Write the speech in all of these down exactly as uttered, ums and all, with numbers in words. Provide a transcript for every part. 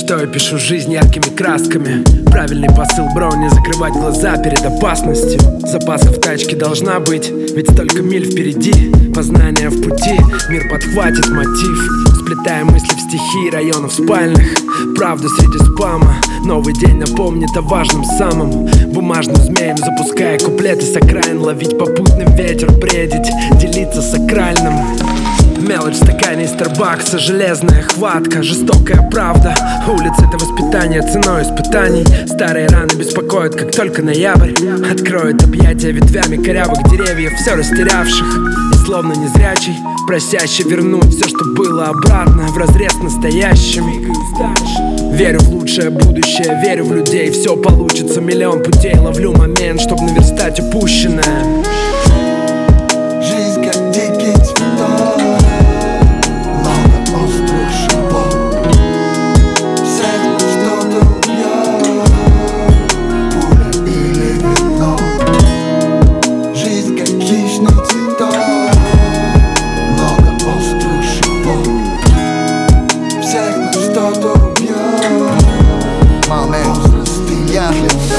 мечтой пишу жизнь яркими красками. Правильный посыл, бро, не закрывать глаза перед опасностью. Запаска в тачке должна быть, ведь столько миль впереди. Познание в пути, мир подхватит мотив. Сплетая мысли в стихи районов спальных. Правда среди спама, новый день напомнит о важном самом. Бумажным змеем запуская куплеты с окраин. Ловить попутный ветер, бредить, делиться сакральным. Мелочь в стакане Старбакса, железная хватка, жестокая правда. Улица — это воспитание ценой испытаний. Старые раны беспокоят, как только ноябрь откроет объятия ветвями корявых деревьев, все растерявших. И словно незрячий, просящий вернуть все, что было обратно, вразрез настоящим. Верю в лучшее будущее, верю в людей, все получится. Миллион путей, ловлю момент, чтобы наверстать упущенное. Жизнь как дикий цветок, много острых шипов. Всех что-то убьет, пуля или вино. Жизнь как хищный цветок, много острых шипов. Всех нас что-то убьет, возраст и я.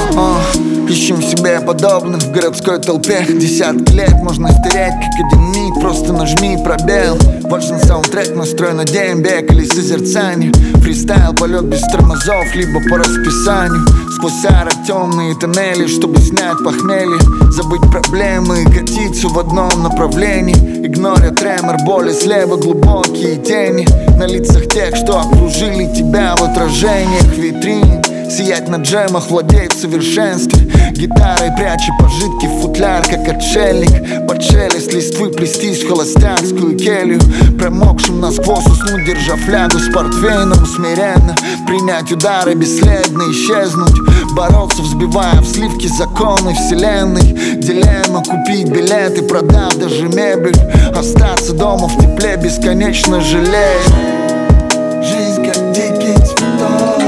Ищем себе подобных в городской толпе. Десятки лет можно стереть, как один миг. Просто нажми пробел. Важен саундтрек, настрой на дембек или созерцание. Фристайл, полет без тормозов, либо по расписанию. Сквозь ары темные тоннели, чтобы снять похмелье. Забыть проблемы и катиться в одном направлении. Игноря тремор, боли слева, глубокие тени. На лицах тех, что окружили тебя в отражениях витрин. Сиять на джемах, владеет в совершенстве. Гитарой пряча пожитки в футляр, как отшельник. Под шелест листвы плестись в холостяцкую келью. Промокшим насквозь уснуть, держа флягу с портвейном. Смиренно принять удары, бесследно исчезнуть. Бороться, взбивая в сливки законы вселенной. Дилемма: купить билеты, продав даже мебель. Остаться дома в тепле, бесконечно жалея. Жизнь как дикий цветок,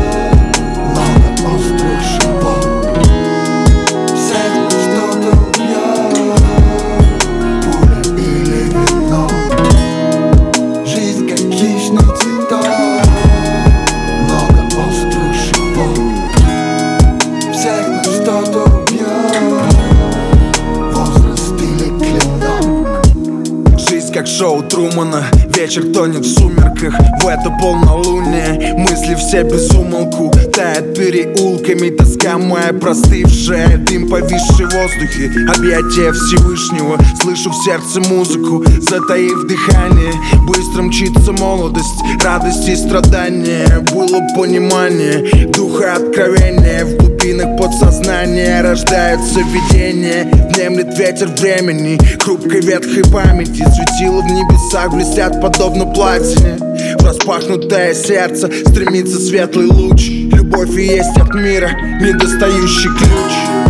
как шоу Трумана. Вечер тонет в сумерках, в это полнолуние. Мысли все без умолку тают переулками. Тоска моя простывшая, дым повисший в воздухе. Объятия Всевышнего, слышу в сердце музыку, затаив дыхание. Быстро мчится молодость, радость и страдания. Было понимание, духа откровения. В глубинах подсознания рождаются видения. Внемлет ветер времени, хрупкой ветхой памяти. Светила в небесах блестят подобно платине. В распахнутое сердце стремится светлый луч. Любовь и есть от мира недостающий ключ.